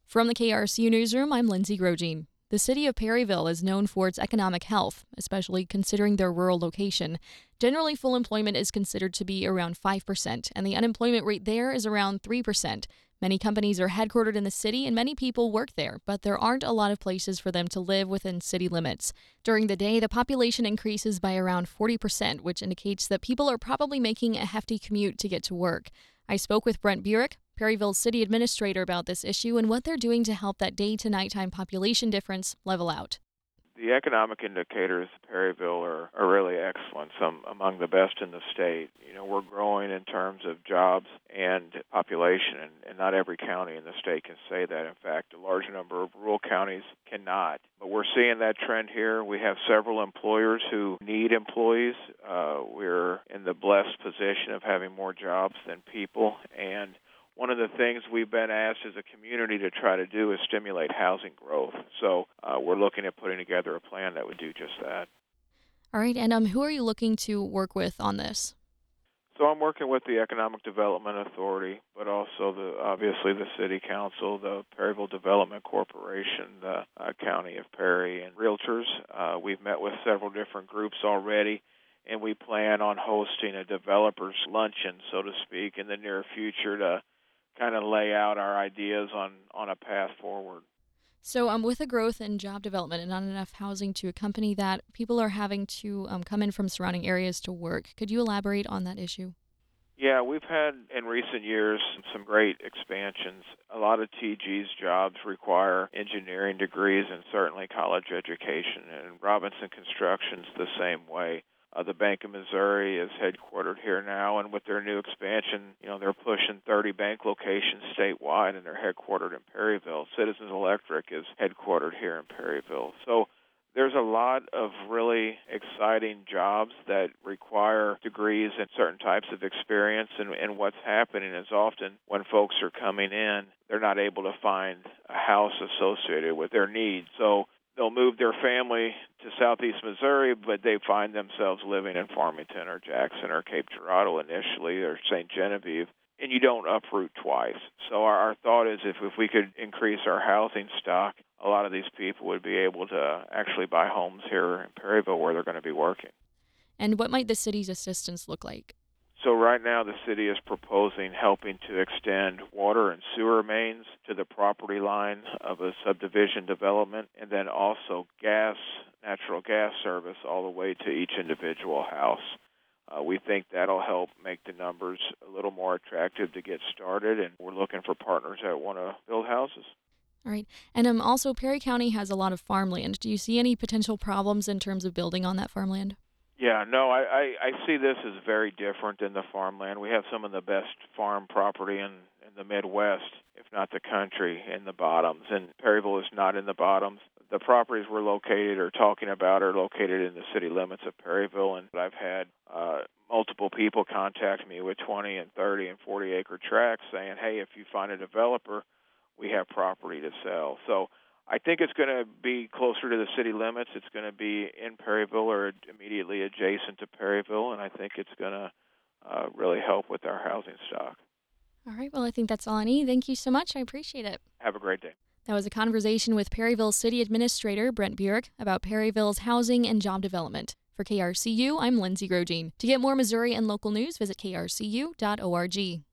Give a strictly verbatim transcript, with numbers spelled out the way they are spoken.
From the K R C U Newsroom, I'm Lindsay Grogine. The city of Perryville is known for its economic health, especially considering their rural location. Generally, full employment is considered to be around five percent, and the unemployment rate there is around three percent. Many companies are headquartered in the city, and many people work there, but there aren't a lot of places for them to live within city limits. During the day, the population increases by around forty percent, which indicates that people are probably making a hefty commute to get to work. I spoke with Brent Burek, Perryville's city administrator, about this issue and what they're doing to help that day-to-nighttime population difference level out. The economic indicators of Perryville are, are really excellent, some among the best in the state. You know, we're growing in terms of jobs and population, and, and not every county in the state can say that. In fact, a large number of rural counties cannot. But we're seeing that trend here. We have several employers who need employees. Uh, we're in the blessed position of having more jobs than people, and one of the things we've been asked as a community to try to do is stimulate housing growth. So uh, we're looking at putting together a plan that would do just that. All right, and um, who are you looking to work with on this? So I'm working with the Economic Development Authority, but also the obviously the City Council, the Perryville Development Corporation, the uh, County of Perry, and realtors. Uh, we've met with several different groups already, and we plan on hosting a developers luncheon, so to speak, in the near future to kind of lay out our ideas on, on a path forward. So um, with the growth in job development and not enough housing to accompany that, people are having to um, come in from surrounding areas to work. Could you elaborate on that issue? Yeah, we've had in recent years some great expansions. A lot of T G's jobs require engineering degrees and certainly college education, and Robinson Construction's the same way. Uh, the Bank of Missouri is headquartered here now, and with their new expansion, you know, they're pushing thirty bank locations statewide, and they're headquartered in Perryville. Citizens Electric is headquartered here in Perryville. So there's a lot of really exciting jobs that require degrees and certain types of experience, and, and what's happening is often when folks are coming in, they're not able to find a house associated with their needs. So they'll move their family to southeast Missouri, but they find themselves living in Farmington or Jackson or Cape Girardeau initially, or Saint Genevieve, and you don't uproot twice. So our, our thought is if, if we could increase our housing stock, a lot of these people would be able to actually buy homes here in Perryville where they're going to be working. And what might the city's assistance look like? So right now the city is proposing helping to extend water and sewer mains to the property line of a subdivision development, and then also gas, natural gas service all the way to each individual house. Uh, we think that'll help make the numbers a little more attractive to get started, and we're looking for partners that want to build houses. All right. And um, also, Perry County has a lot of farmland. Do you see any potential problems in terms of building on that farmland? Yeah, no, I, I, I see this as very different than the farmland. We have some of the best farm property in, in the Midwest, if not the country, in the bottoms, and Perryville is not in the bottoms. The properties we're located or talking about are located in the city limits of Perryville, and I've had uh, multiple people contact me with twenty and thirty and forty acre tracts saying, hey, if you find a developer, we have property to sell. So I think it's going to be closer to the city limits. It's going to be in Perryville or immediately adjacent to Perryville, and I think it's going to uh, really help with our housing stock. All right. Well, I think that's all I need. Thank you so much. I appreciate it. Have a great day. That was a conversation with Perryville City Administrator Brent Burek about Perryville's housing and job development. For K R C U, I'm Lindsay Grogine. To get more Missouri and local news, visit K R C U dot org.